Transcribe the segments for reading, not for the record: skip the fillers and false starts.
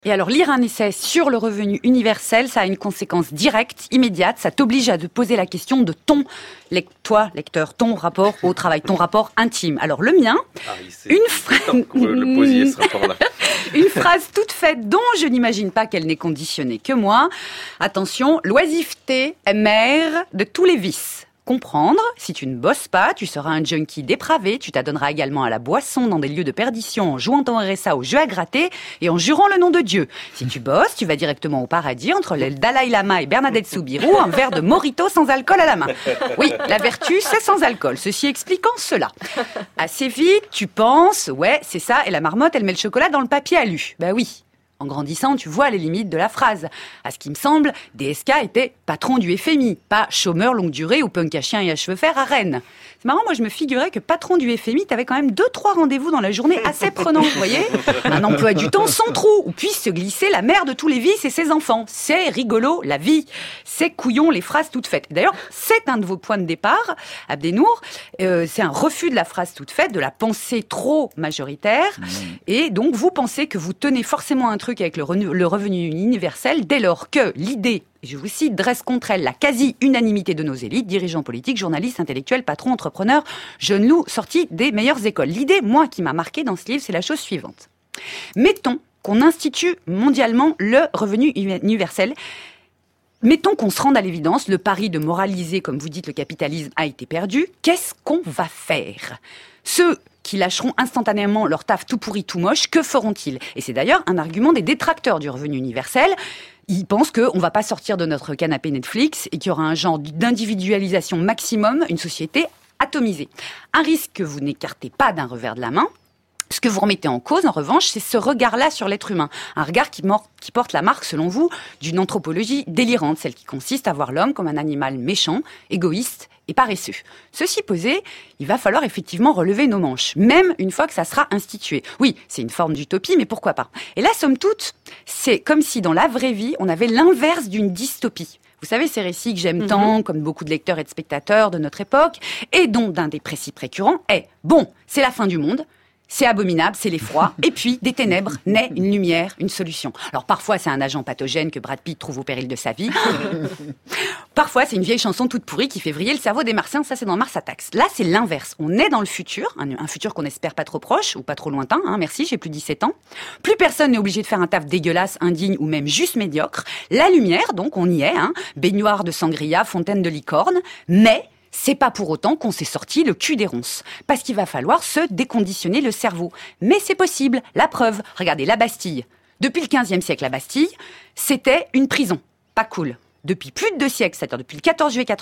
Et alors, lire un essai sur le revenu universel, ça a une conséquence directe, immédiate. Ça t'oblige à te poser la question de toi, lecteur, ton rapport au travail, ton rapport intime. Alors, le mien, une phrase toute faite dont je n'imagine pas qu'elle n'est conditionnée que moi. Attention, l'oisiveté est mère de tous les vices. Comprendre, si tu ne bosses pas, tu seras un junkie dépravé, tu t'adonneras également à la boisson dans des lieux de perdition en jouant ton RSA au jeu à gratter et en jurant le nom de Dieu. Si tu bosses, tu vas directement au paradis entre le Dalai Lama et Bernadette Soubirous, un verre de Mojito sans alcool à la main. Oui, la vertu, c'est sans alcool, ceci expliquant cela. Assez vite, tu penses, ouais, c'est ça, et la marmotte, elle met le chocolat dans le papier alu. Ben oui. En grandissant, tu vois les limites de la phrase. À ce qui me semble, DSK était patron du FMI, pas chômeur longue durée ou punk à chien et à cheveux fer à Rennes. C'est marrant, moi je me figurais que patron du FMI, t'avais quand même 2-3 rendez-vous dans la journée assez prenants, vous voyez ? Un emploi du temps sans trou, où puisse se glisser la mère de tous les vices et ses enfants. C'est rigolo, la vie. C'est couillon, les phrases toutes faites. D'ailleurs, c'est un de vos points de départ, Abdenour. C'est un refus de la phrase toute faite, de la pensée trop majoritaire. Et donc, vous pensez que vous tenez forcément un truc avec le revenu universel dès lors que l'idée, je vous cite, dresse contre elle la quasi-unanimité de nos élites, dirigeants politiques, journalistes, intellectuels, patrons, entrepreneurs, jeunes loups sortis des meilleures écoles. L'idée, moi, qui m'a marqué dans ce livre, c'est la chose suivante. Mettons qu'on institue mondialement le revenu universel. Mettons qu'on se rende à l'évidence, le pari de moraliser, comme vous dites, le capitalisme a été perdu. Qu'est-ce qu'on va faire ? Ceux qui lâcheront instantanément leur taf tout pourri, tout moche, que feront-ils ? Et c'est d'ailleurs un argument des détracteurs du revenu universel. Ils pensent qu'on ne va pas sortir de notre canapé Netflix et qu'il y aura un genre d'individualisation maximum, une société atomisée. Un risque que vous n'écartez pas d'un revers de la main. Ce que vous remettez en cause, en revanche, c'est ce regard-là sur l'être humain. Un regard qui porte la marque, selon vous, d'une anthropologie délirante, celle qui consiste à voir l'homme comme un animal méchant, égoïste et paresseux. Ceci posé, il va falloir effectivement relever nos manches, même une fois que ça sera institué. Oui, c'est une forme d'utopie, mais pourquoi pas ? Et là, somme toute, c'est comme si dans la vraie vie, on avait l'inverse d'une dystopie. Vous savez, ces récits que j'aime tant, comme beaucoup de lecteurs et de spectateurs de notre époque, et dont d'un des précis récurrents est « Bon, c'est la fin du monde ». C'est abominable, c'est l'effroi. Et puis, des ténèbres naît une lumière, une solution. Alors parfois, c'est un agent pathogène que Brad Pitt trouve au péril de sa vie. Parfois, c'est une vieille chanson toute pourrie qui fait vriller le cerveau des Martiens. Ça, c'est dans Mars Attacks. Là, c'est l'inverse. On est dans le futur, un futur qu'on espère pas trop proche ou pas trop lointain. Merci, j'ai plus de 17 ans. Plus personne n'est obligé de faire un taf dégueulasse, indigne ou même juste médiocre. La lumière, donc, on y est. Baignoire de sangria, fontaine de licorne. Mais c'est pas pour autant qu'on s'est sorti le cul des ronces. Parce qu'il va falloir se déconditionner le cerveau. Mais c'est possible. La preuve. Regardez, la Bastille. Depuis le 15e siècle, la Bastille, c'était une prison. Pas cool. Depuis plus de 2 siècles, c'est-à-dire depuis le 14 juillet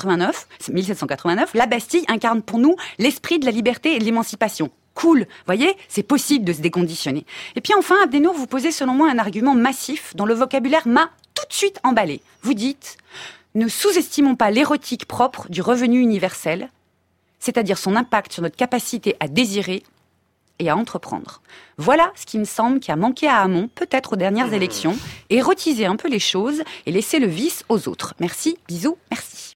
1789, la Bastille incarne pour nous l'esprit de la liberté et de l'émancipation. Cool. Voyez, c'est possible de se déconditionner. Et puis enfin, Abdenour, vous posez selon moi un argument massif dont le vocabulaire m'a tout de suite emballé. Vous dites: ne sous-estimons pas l'érotique propre du revenu universel, c'est-à-dire son impact sur notre capacité à désirer et à entreprendre. Voilà ce qui me semble qui a manqué à Hamon, peut-être aux dernières élections, érotiser un peu les choses et laisser le vice aux autres. Merci, bisous, merci.